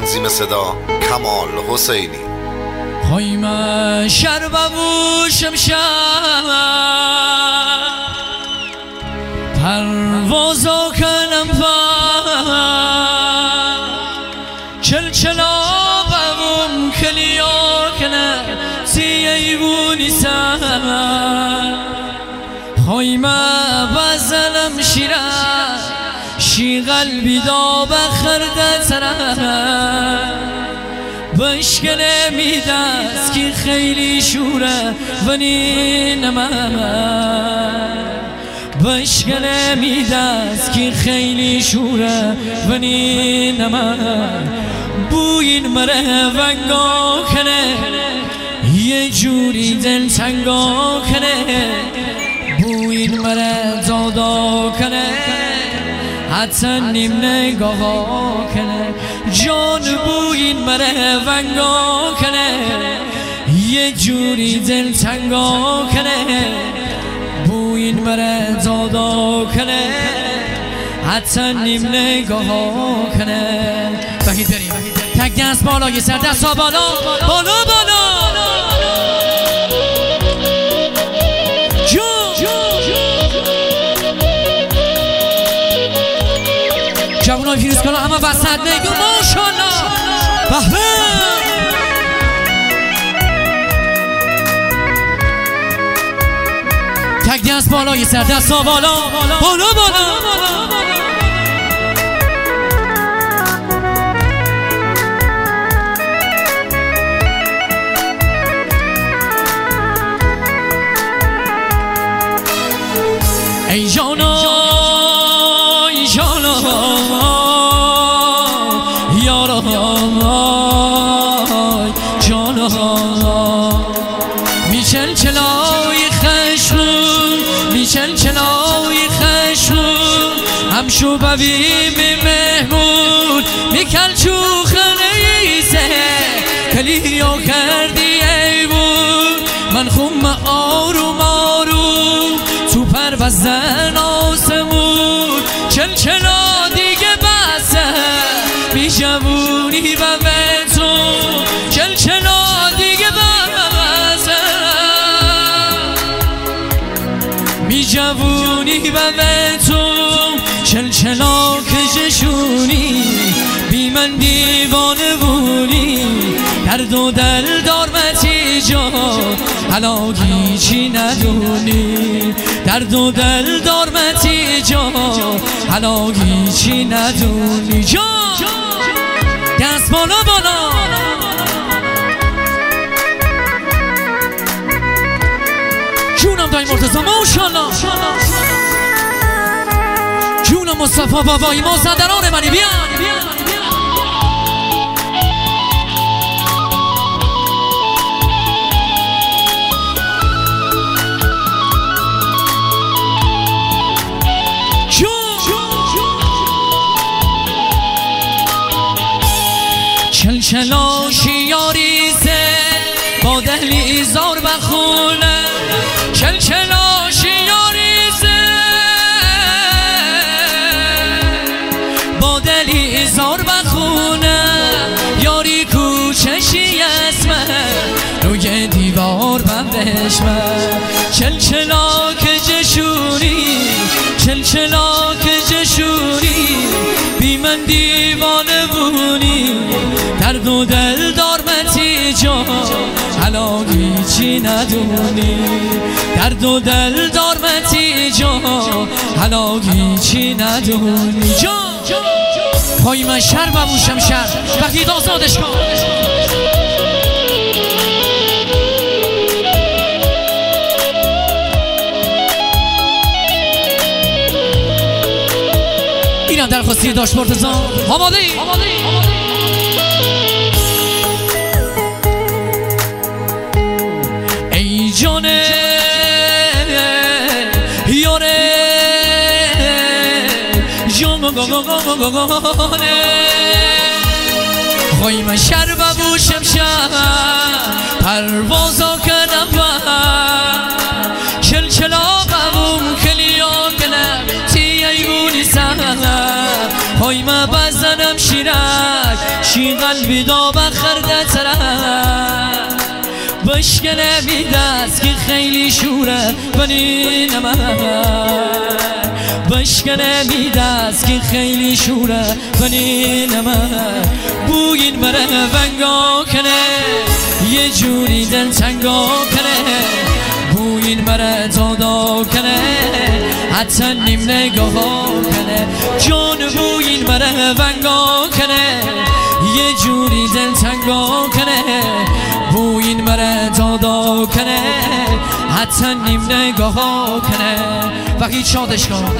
تنظیم صدا کمال حسینی. خواهیم شرب و شمشم پروازا کنم چلچلا بوم کلیا کنه سیبونی سم خواهیم بزنم شیره شی قلبی دا بخرده تره بشکل میدست که خیلی شوره ونی نمه بشکل میدست که خیلی شوره ونی نمه بوین مره ونگا کنه یه جوری دل تنگا کنه بوین مره دادا کنه حتی نیم نگاه کنه جان بوین مره ونگا کنه یه جوری دل تنگا کنه بوین مره دادا کنه حتی نیم نگاه کنه. بهید بریم تک دست بالا یه سر دست ها بالا بالا بالا جوانای فیروز کلا همه وسط میگون ماشاءالله به به تک دست بالا یه سر دست ها بالا بالا بالا ای جانا ای جانا یارا جانا میچلچلای خشمون میچلچلای خشمون همشو ببیم مهمون میکلچو خنیزه کلیا کردی ایوون من خم آروم آروم تو پروزن آسمون چلچلا دیگه بسه بی جوونی و بتون چلچلا دیگه بسه بی جوونی و بتون چلچلا کششونی بی من دیوانه بونی درد و دل دارمتی جا حالا هیچی ندونی درد و دل دارمتی جا حالا هیچی ندونی جا دست بالا بالا جونم دایی مرتضی ماشاءالله جونم مصطفی بابایی مازندران منی بیا چلچلا شیاریزه با دهلی زار بخونه چلچلا شیاریزه با دلی زار بخونه یاری کوچشی اسمه روی دیوار بندشمه چلچلا که جشونی چلچلا که جشونی بی من دیوانه بونی درد و دل دارمتی جا حالا هیچی ندونی درد و دل دارمتی جا حالا هیچی ندونی جا پای من شر ببوشم شر بقید آزادش کن اینم درخواستی داشت مرتضی آماده ای؟ ای جانه یاره جانه خواهی من شر ببوشم شر پروازا کنم چلچلا ببوم کلیا کنم تی ایگونی سر خواهی من بزنم شیرک شی قلبی دا بخرده تره بشکنه بی دست که خیلی شوره بنی نمه بشکنه بی دست که خیلی شوره بنی نمه بوین بره ونگا کنه یه جوری دل تنگا کنه بوین بره دادا کنه حتی نیم نگاه کنه جان بوین بره ونگا کنه یه جوری دل تنگا کنه بوین بره دادا کنه حتی نیم نگاه کنه و هیچ شادش کن